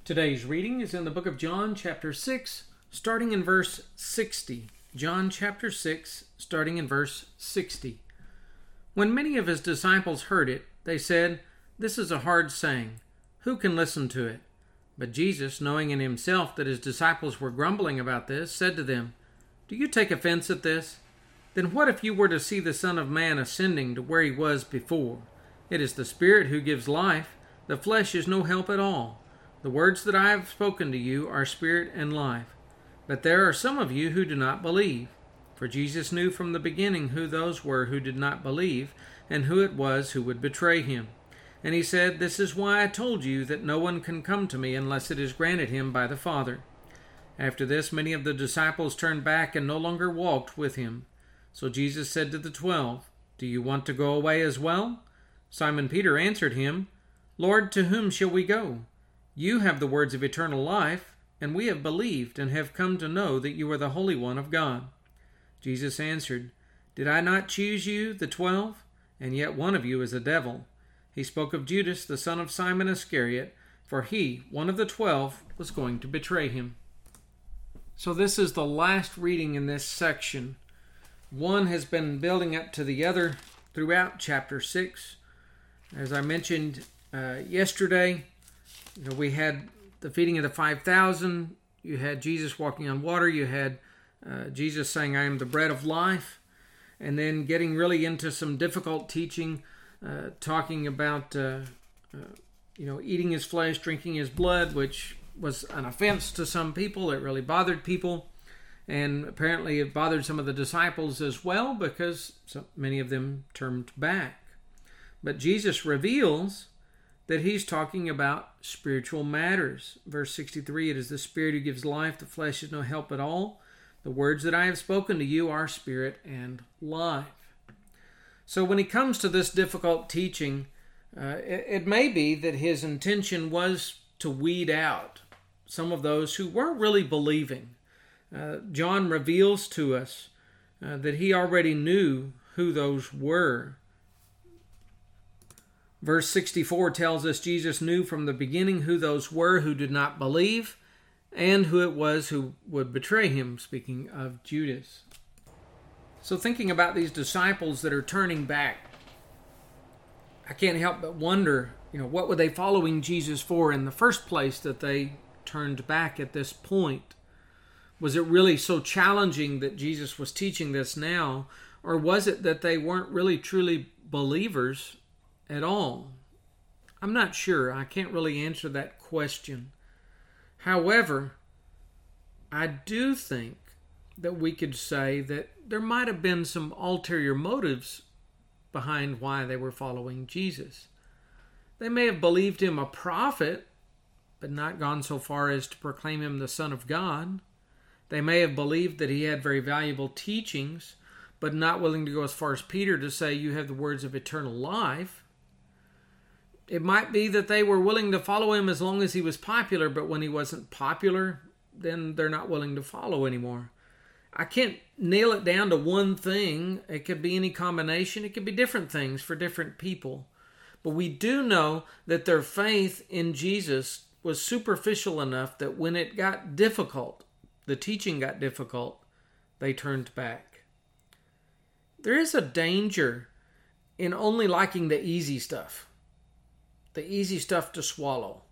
Today's reading is in the book of John, chapter 6, starting in verse 60. John chapter 6, starting in verse 60. When many of his disciples heard it, they said, "This is a hard saying. Who can listen to it?" But Jesus, knowing in himself that his disciples were grumbling about this, said to them, "Do you take offense at this? Then what if you were to see the Son of Man ascending to where he was before? It is the Spirit who gives life. The flesh is no help at all. The words that I have spoken to you are spirit and life. But there are some of you who do not believe." For Jesus knew from the beginning who those were who did not believe, and who it was who would betray him. And he said, "This is why I told you that no one can come to me unless it is granted him by the Father." After this, many of the disciples turned back and no longer walked with him. So Jesus said to the 12, "Do you want to go away as well?" Simon Peter answered him, "Lord, to whom shall we go? You have the words of eternal life, and we have believed and have come to know that you are the Holy One of God." Jesus answered, "Did I not choose you, the 12? And yet one of you is a devil." He spoke of Judas, the son of Simon Iscariot, for he, one of the 12, was going to betray him. So this is the last reading in this section. One has been building up to the other throughout chapter 6. As I mentioned yesterday, we had the feeding of the 5,000. You had Jesus walking on water. You had Jesus saying, "I am the bread of life." And then getting really into some difficult teaching, talking about, eating his flesh, drinking his blood, which was an offense to some people. It really bothered people. And apparently it bothered some of the disciples as well, because so many of them turned back. But Jesus reveals that he's talking about spiritual matters. Verse 63, "It is the Spirit who gives life. The flesh is no help at all. The words that I have spoken to you are spirit and life." So when he comes to this difficult teaching, it may be that his intention was to weed out some of those who weren't really believing. John reveals to us that he already knew who those were. Verse 64 tells us Jesus knew from the beginning who those were who did not believe and who it was who would betray him, speaking of Judas. So thinking about these disciples that are turning back, I can't help but wonder, what were they following Jesus for in the first place that they turned back at this point? Was it really so challenging that Jesus was teaching this now, or was it that they weren't really truly believers at all? I'm not sure. I can't really answer that question. However, I do think that we could say that there might have been some ulterior motives behind why they were following Jesus. They may have believed him a prophet, but not gone so far as to proclaim him the Son of God. They may have believed that he had very valuable teachings, but not willing to go as far as Peter to say, "You have the words of eternal life." It might be that they were willing to follow him as long as he was popular, but when he wasn't popular, then they're not willing to follow anymore. I can't nail it down to one thing. It could be any combination. It could be different things for different people. But we do know that their faith in Jesus was superficial enough that when it got difficult, the teaching got difficult, they turned back. There is a danger in only liking the easy stuff to swallow.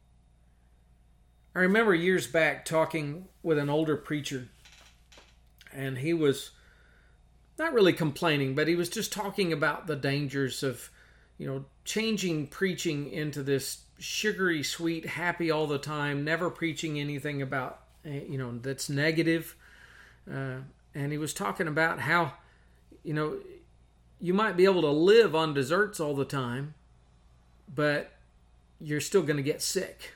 I remember years back talking with an older preacher, and he was not really complaining, but he was just talking about the dangers of, changing preaching into this sugary, sweet, happy all the time, never preaching anything about, that's negative. And he was talking about how, you might be able to live on desserts all the time, but you're still going to get sick.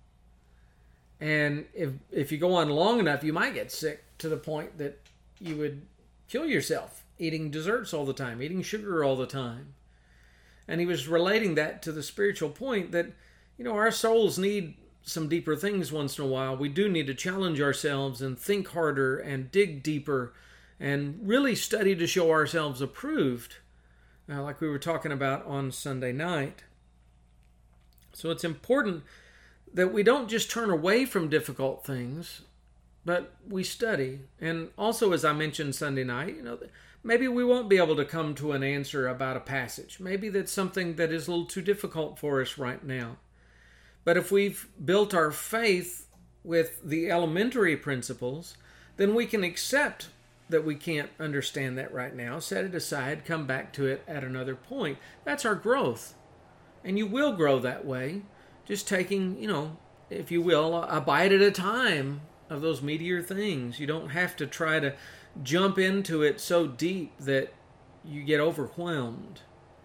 And if you go on long enough, you might get sick to the point that you would kill yourself eating desserts all the time, eating sugar all the time. And he was relating that to the spiritual point that, our souls need some deeper things once in a while. We do need to challenge ourselves and think harder and dig deeper and really study to show ourselves approved, like we were talking about on Sunday night. So it's important that we don't just turn away from difficult things, but we study. And also, as I mentioned Sunday night, maybe we won't be able to come to an answer about a passage. Maybe that's something that is a little too difficult for us right now. But if we've built our faith with the elementary principles, then we can accept that we can't understand that right now, set it aside, come back to it at another point. That's our growth. And you will grow that way, just taking, if you will, a bite at a time of those meatier things. You don't have to try to jump into it so deep that you get overwhelmed.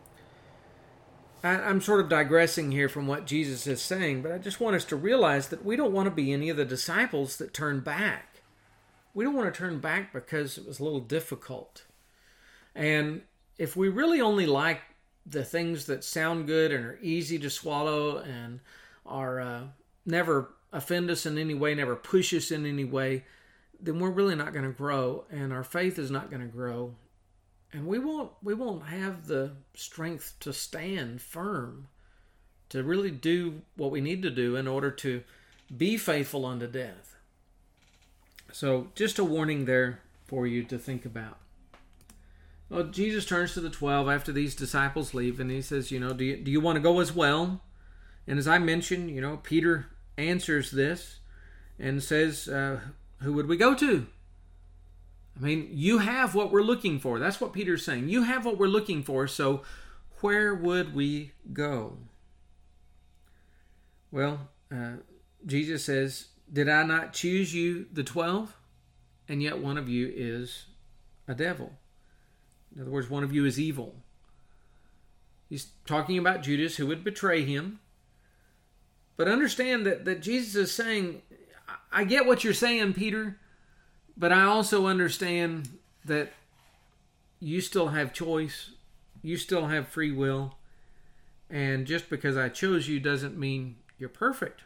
I'm sort of digressing here from what Jesus is saying, but I just want us to realize that we don't want to be any of the disciples that turn back. We don't want to turn back because it was a little difficult. And if we really only like the things that sound good and are easy to swallow and are never offend us in any way, never push us in any way, then we're really not going to grow, and our faith is not going to grow, and we won't have the strength to stand firm, to really do what we need to do in order to be faithful unto death. So just a warning there for you to think about. Well, Jesus turns to the 12 after these disciples leave, and he says, do you want to go as well? And as I mentioned, Peter answers this and says, who would we go to? I mean, you have what we're looking for. That's what Peter's saying. You have what we're looking for, so where would we go? Well, Jesus says, did I not choose you, the 12? And yet one of you is a devil. In other words, one of you is evil. He's talking about Judas, who would betray him. But understand that Jesus is saying, I get what you're saying, Peter, but I also understand that you still have choice. You still have free will. And just because I chose you doesn't mean you're perfect.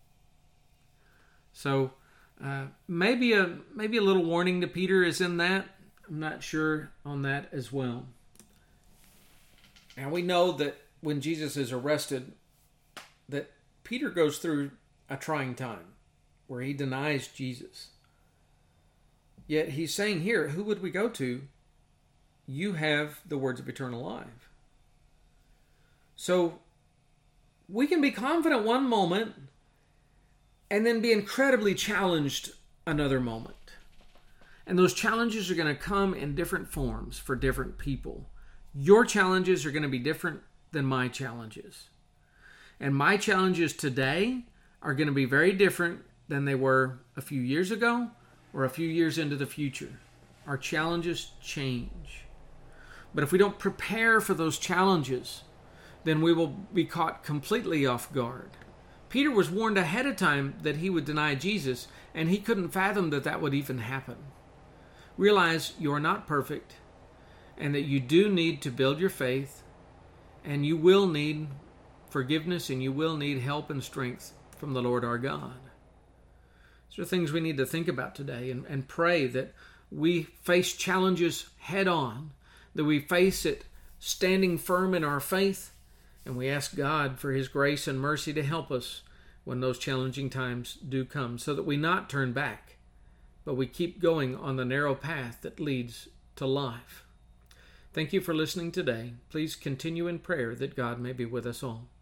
So maybe a little warning to Peter is in that. I'm not sure on that as well. Now we know that when Jesus is arrested, that Peter goes through a trying time where he denies Jesus. Yet he's saying here, who would we go to? You have the words of eternal life. So we can be confident one moment and then be incredibly challenged another moment. And those challenges are going to come in different forms for different people. Your challenges are going to be different than my challenges. And my challenges today are going to be very different than they were a few years ago or a few years into the future. Our challenges change. But if we don't prepare for those challenges, then we will be caught completely off guard. Peter was warned ahead of time that he would deny Jesus, and he couldn't fathom that that would even happen. Realize you are not perfect, and that you do need to build your faith, and you will need forgiveness, and you will need help and strength from the Lord our God. These are things we need to think about today and pray that we face challenges head on, that we face it standing firm in our faith, and we ask God for His grace and mercy to help us when those challenging times do come, so that we not turn back, but we keep going on the narrow path that leads to life. Thank you for listening today. Please continue in prayer that God may be with us all.